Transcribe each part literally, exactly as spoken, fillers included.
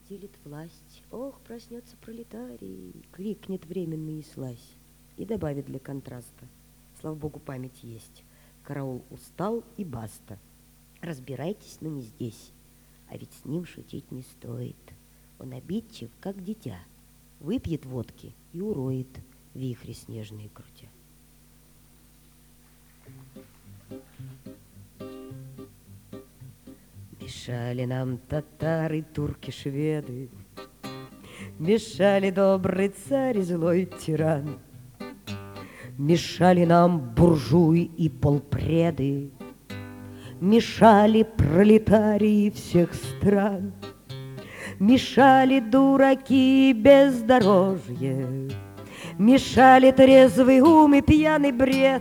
делит власть. Ох, проснется пролетарий, крикнет временный слазь и добавит для контраста. Слава богу, память есть. Караул устал и баста. Разбирайтесь, но не здесь. А ведь с ним шутить не стоит. Он обидчив, как дитя. Выпьет водки и уроет, вихри снежные крутя. Мешали нам татары, турки, шведы, мешали добрый царь и злой тиран, мешали нам буржуи и полпреды, мешали пролетарии всех стран, мешали дураки и бездорожье, мешали трезвый ум и пьяный бред,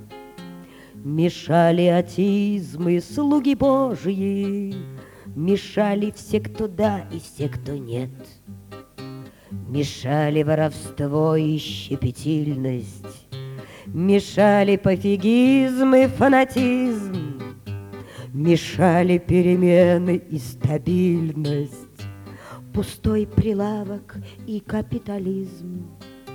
мешали атеизм и слуги Божьи, мешали все, кто да, и все, кто нет. Мешали воровство и щепетильность, мешали пофигизм и фанатизм, мешали перемены и стабильность, пустой прилавок и капитализм.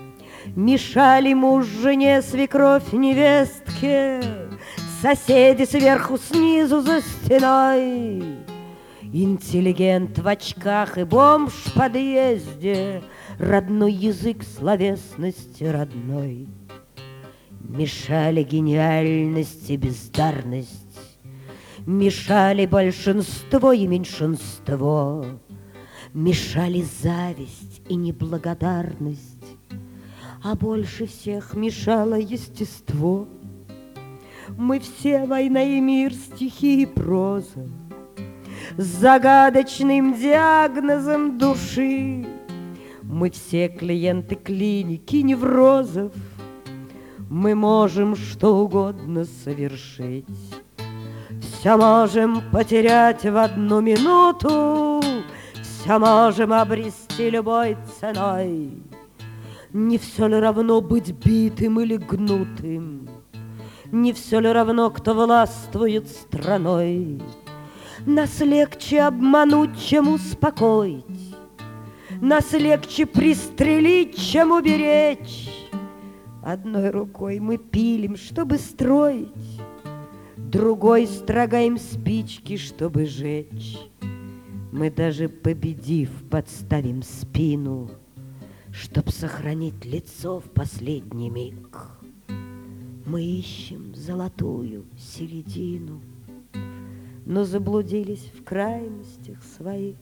Мешали муж жене, свекровь невестке, соседи сверху, снизу, за стеной, интеллигент в очках и бомж в подъезде, родной язык словесности родной. Мешали гениальность и бездарность, мешали большинство и меньшинство, мешали зависть и неблагодарность, а больше всех мешало естество. Мы все война и мир, стихи и проза, с загадочным диагнозом души. Мы все клиенты клиники неврозов, мы можем что угодно совершить, все можем потерять в одну минуту, все можем обрести любой ценой. Не все ли равно быть битым или гнутым? Не все ли равно, кто властвует страной? Нас легче обмануть, чем успокоить, нас легче пристрелить, чем уберечь. Одной рукой мы пилим, чтобы строить, другой строгаем спички, чтобы жечь. Мы даже победив, подставим спину, чтоб сохранить лицо в последний миг. Мы ищем золотую середину, но заблудились в крайностях своих.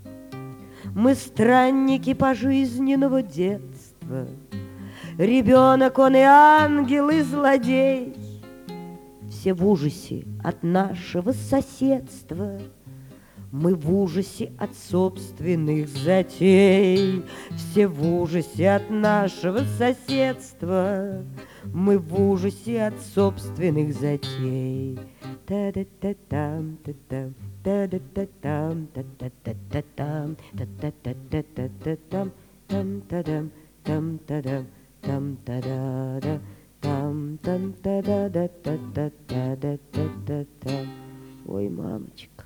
Мы странники пожизненного детства, ребенок он и ангел, и злодей. Все в ужасе от нашего соседства, мы в ужасе от собственных затей. Все в ужасе от нашего соседства, мы в ужасе от собственных затей. Та-да-та-там, та-там, та-да-та-там, та-та-та-та-там, та-та-та-та-та-там, там-та-дам, там-та-дам, там-та-да-да, там-там-та-да-да-та-та-та-да-та-та. Ой, мамочка.